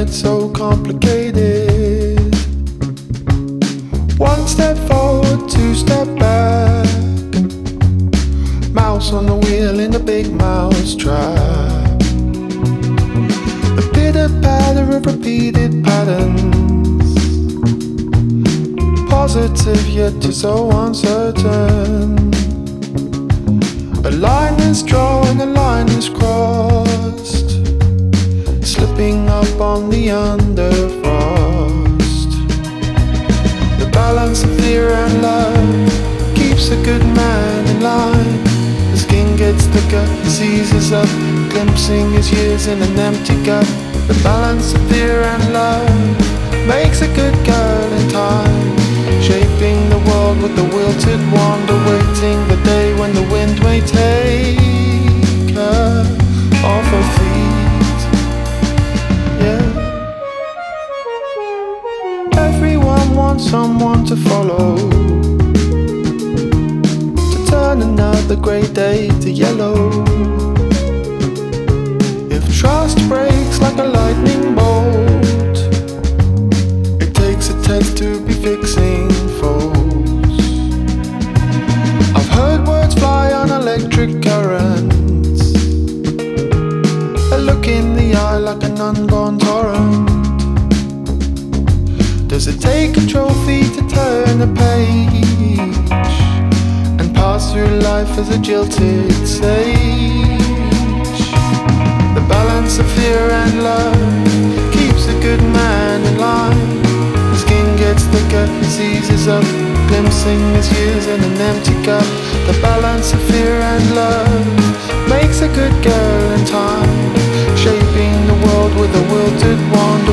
gets so complicated. One step forward, two step back. Mouse on the wheel in the big mouse trap. The pitter patter of repeated patterns, positive yet just so uncertain. A line is drawn, a line is crossed, slipping up on the underfrost. The balance of fear and love keeps a good man in line. The skin gets thicker, he seizes up, glimpsing his years in an empty gut. The balance of fear and love makes a good girl in time, shaping the world with the wilted wand, awaiting the day when the wind may take her off her feet. Yeah. Everyone wants someone to follow, to turn another grey day to yellow. If trust breaks like a lightning bolt, it takes a test to be fixing foes. I've heard words fly on electric currents, a look in the eye like an unborn torrent. Does it take a trophy to turn a page and pass through life as a jilted sage? The balance of fear and love keeps a good man in line. The skin gets thicker, seizes up, glimpsing his years in an empty cup. The balance of fear and love makes a good girl in time, shaping the world with a wilted wand,